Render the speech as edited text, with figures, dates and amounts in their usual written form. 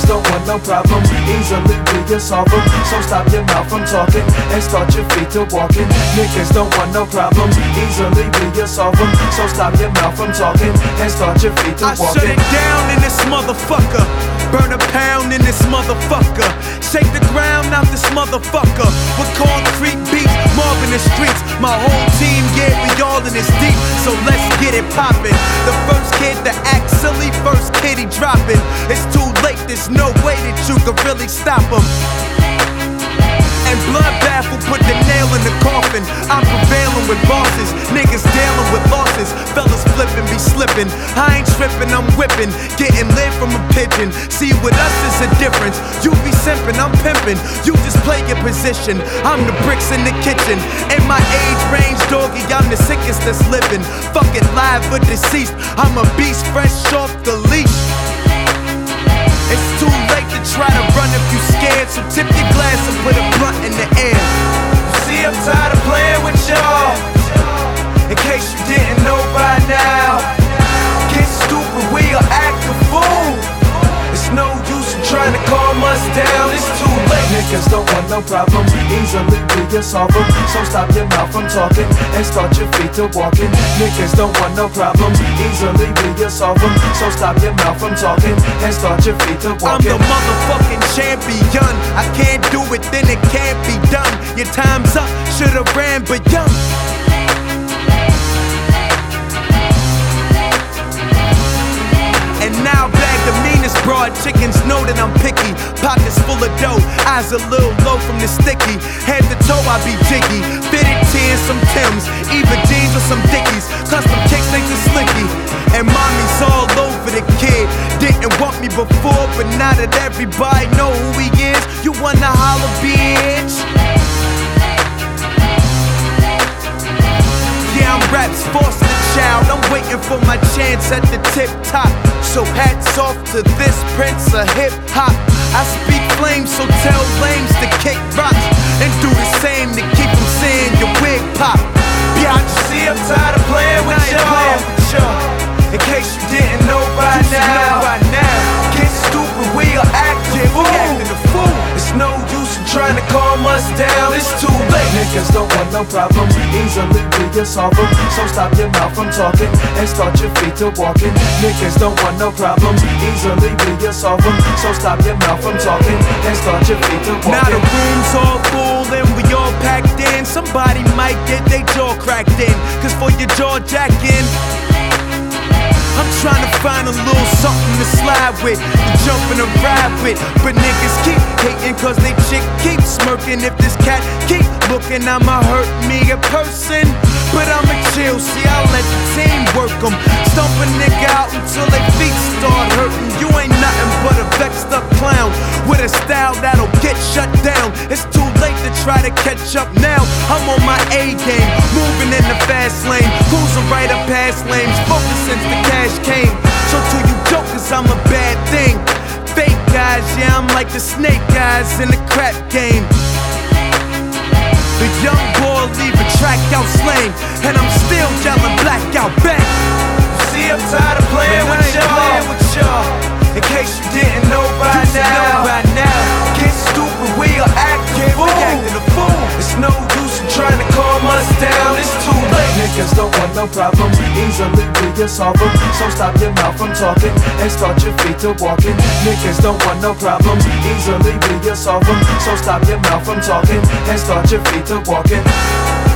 don't want no problem, easily we solve them. So stop your mouth from talking and start your feet to walking. Niggas don't want no problem, easily we solve them. So stop your mouth from talking and start your feet to walking. I shut it down in this motherfucker. Burn a pound in this motherfucker. Shake the ground out this motherfucker. With concrete beats, mob in the streets. My whole team, yeah, we all in this deep. So let's get it poppin'. The first kid to act silly, first kid he droppin'. It's too late, there's no way that you can really stop him. And bloodbath will put the nail in the coffin. I'm prevailing with bosses, niggas dealing with losses. Fellas flippin', be slippin'. I ain't trippin', I'm whippin'. Getting lit from a pigeon. See, with us is a difference. You be simpin', I'm pimpin'. You just play your position. I'm the bricks in the kitchen. In my age range, doggy, I'm the sickest that's living. Fucking live or deceased. I'm a beast fresh off the leash. It's too late to try to run if you scared. So tip your glass and put a blunt in the air. See, I'm tired of playing with y'all. In case you didn't know by now, get stupid, we are act a fool. It's no use in trying to calm us down, it's too late. Niggas don't want no problem, easily we solve them. So stop your mouth from talking and start your feet to walking. Niggas don't want no problem, easily we solve them. So stop your mouth from talking and start your feet to walking. I'm the motherfucking champion. I can't do it, then it can't be done. Your time's up, should've ran but young. And now bag the meanest broad chickens know that I'm picky. Pockets full of dough, eyes a little low from the sticky. Head to toe I be jiggy, fitted tee and some Timbs, either jeans or some Dickies. Custom kicks make the slicky. And mommy's all over the kid. Didn't want me before, but now that everybody know who he is, you wanna holler, bitch. Yeah, I'm rap's foster child. I'm waiting for my chance at the tip top. So hats off to this prince of hip hop. I speak flames, so tell lames to kick rocks and do the same to keep them seeing your wig pop. Yeah, see, I'm tired of playing with y'all. In case you didn't know by now, get stupid, we are acting a fool. It's no use in trying to calm us down, it's too late. Niggas don't want no problem, easily we solve them. So stop your mouth from talking and start your feet to walking. Niggas don't want no problem, easily we solve them. So stop your mouth from talking and start your feet to walking. Now the room's all full and we all packed in. Somebody might get their jaw cracked in, cause for your jaw jacking, I'm trying to find a little something to slide with, to jump in a ride with. But niggas keep hating cause they chick keep smirking. If this cat keep looking, I'ma hurt me a person. But I'ma chill, see, I'll let the team work them. Stomp a nigga out until their feet start hurting. You ain't nothing but a vexed up clown with a style that'll get shut down. It's too late to try to catch up now. I'm on my A game, moving in the fast lane, cruising right up past lanes, focused since the cash came. So to you jokers, I'm a bad thing. Fake guys, yeah, I'm like the snake guys in the crap game. The young boy leave a track out slang, and I'm still yelling blackout bang. See, I'm tired of playing with y'all. In case you didn't know by now, get stupid, we are acting a fool. It's no use in trying to calm us down, it's too late. Niggas don't want no problem, easily we solve them. So stop your mouth from talking and start your feet to walking. Niggas don't want no problem, easily we solve them. So stop your mouth from talking and start your feet to walking.